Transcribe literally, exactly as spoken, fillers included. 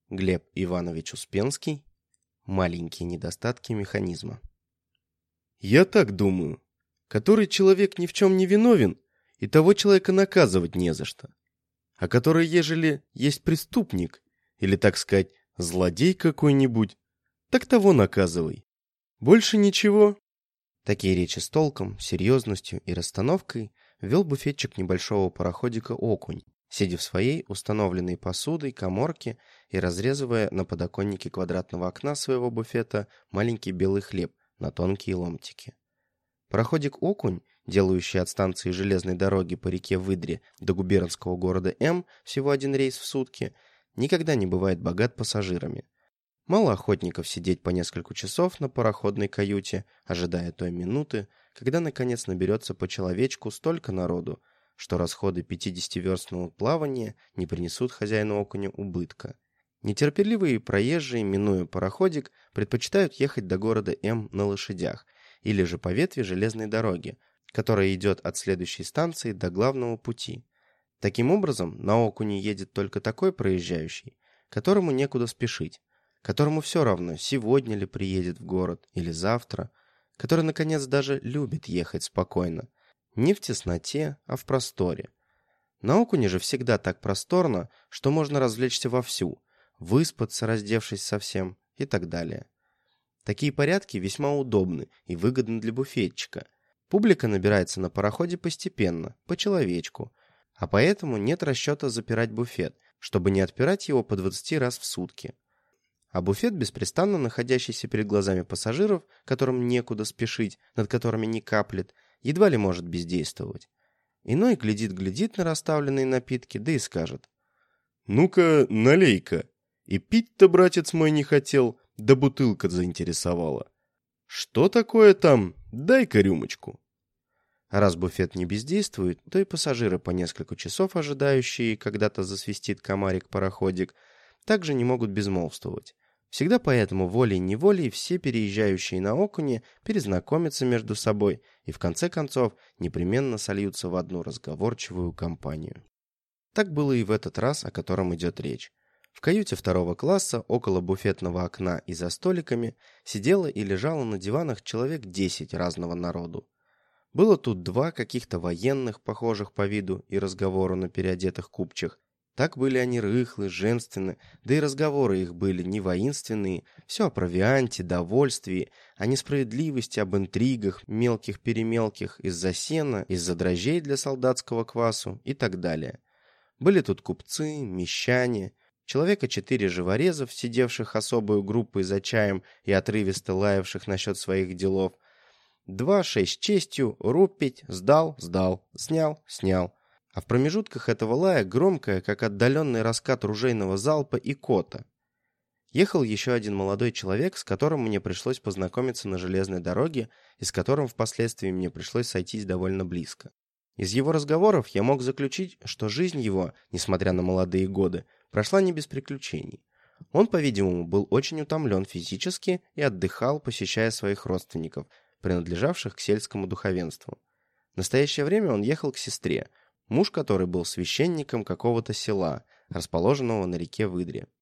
Глеб Иванович Успенский. Маленькие недостатки механизма. Я так думаю. Который человек ни в чем не виновен, и того человека наказывать не за что. А который, ежели есть преступник, или, так сказать, злодей какой-нибудь, так того наказывай. Больше ничего. Такие речи с толком, серьезностью и расстановкой вел буфетчик небольшого пароходика «Окунь», сидя в своей установленной посудой каморке и разрезывая на подоконнике квадратного окна своего буфета маленький белый хлеб на тонкие ломтики. Пароходик «Окунь», делающий от станции железной дороги по реке Выдре до губернского города М всего один рейс в сутки, никогда не бывает богат пассажирами. Мало охотников сидеть по несколько часов на пароходной каюте, ожидая той минуты, когда наконец наберется по человечку столько народу, что расходы пятидесятиверстного плавания не принесут хозяину Окуня убытка. Нетерпеливые проезжие, минуя пароходик, предпочитают ехать до города М на лошадях, или же по ветви железной дороги, которая идет от следующей станции до главного пути. Таким образом, на Окуне едет только такой проезжающий, которому некуда спешить, которому все равно, сегодня ли приедет в город или завтра, который, наконец, даже любит ехать спокойно, не в тесноте, а в просторе. На Окуне же всегда так просторно, что можно развлечься вовсю, выспаться, раздевшись совсем, и так далее. Такие порядки весьма удобны и выгодны для буфетчика. Публика набирается на пароходе постепенно, по человечку, а поэтому нет расчета запирать буфет, чтобы не отпирать его по двадцати раз в сутки. А буфет, беспрестанно находящийся перед глазами пассажиров, которым некуда спешить, над которыми не каплет, едва ли может бездействовать. Иной глядит-глядит на расставленные напитки, да и скажет: «Ну-ка, налей-ка. И пить-то, братец мой, не хотел, да бутылка заинтересовала. Что такое там? Дай-ка рюмочку». А раз буфет не бездействует, то и пассажиры, по несколько часов ожидающие, когда-то засвистит комарик-пароходик, также не могут безмолвствовать. Всегда поэтому волей-неволей все переезжающие на Окуне перезнакомятся между собой и в конце концов непременно сольются в одну разговорчивую компанию. Так было и в этот раз, о котором идет речь. В каюте второго класса, около буфетного окна и за столиками, сидело и лежало на диванах человек десять разного народу. Было тут два каких-то военных, похожих по виду и разговору на переодетых купчих. Так были они рыхлы, женственны, да и разговоры их были не воинственные, все о провианте, довольствии, о несправедливости, об интригах, мелких-перемелких, из-за сена, из-за дрожжей для солдатского квасу и так далее. Были тут купцы, мещане, человека четыре живорезов, сидевших особую группой за чаем и отрывисто лаявших насчет своих делов, два шесть честью, рупить, сдал, сдал, снял, снял. А в промежутках этого лая громкое, как отдаленный раскат ружейного залпа, и кота. Ехал еще один молодой человек, с которым мне пришлось познакомиться на железной дороге и с которым впоследствии мне пришлось сойтись довольно близко. Из его разговоров я мог заключить, что жизнь его, несмотря на молодые годы, прошла не без приключений. Он, по-видимому, был очень утомлен физически и отдыхал, посещая своих родственников, принадлежавших к сельскому духовенству. В настоящее время он ехал к сестре, муж которой был священником какого-то села, расположенного на реке Выдре.